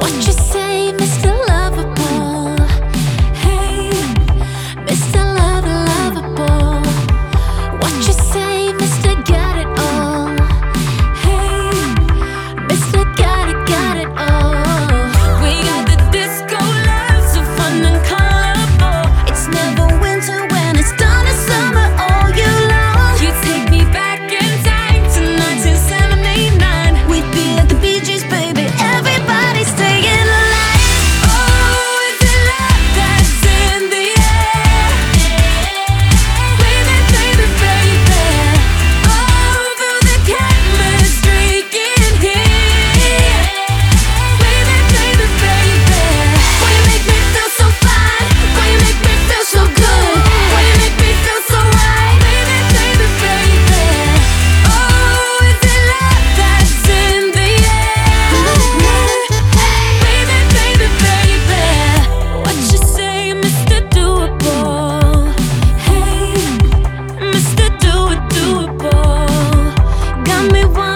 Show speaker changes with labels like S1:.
S1: What you say, Mr. Lovable? Hey, Mr. Lovable. What you say, Mr. Got It All? Hey, Mr. Got it all. We got the disco love, so fun and colorful. It's never winter when it's done, it's summer all year long. You take me back in time to 1979. We'd be like the Bee Gees, baby. Everybody staying alive. Oh, is it love that's in the air? Baby, baby, baby. Oh, feel the chemistry in here. Baby, baby, baby. Why you make me feel so fine? Why you make me feel so good? Why you make me feel so right? Baby, baby, baby. Oh, is it love that's in the air? Baby, baby, baby. What you say, Mr. Doable? Hey, Mr. Doable. Got me one.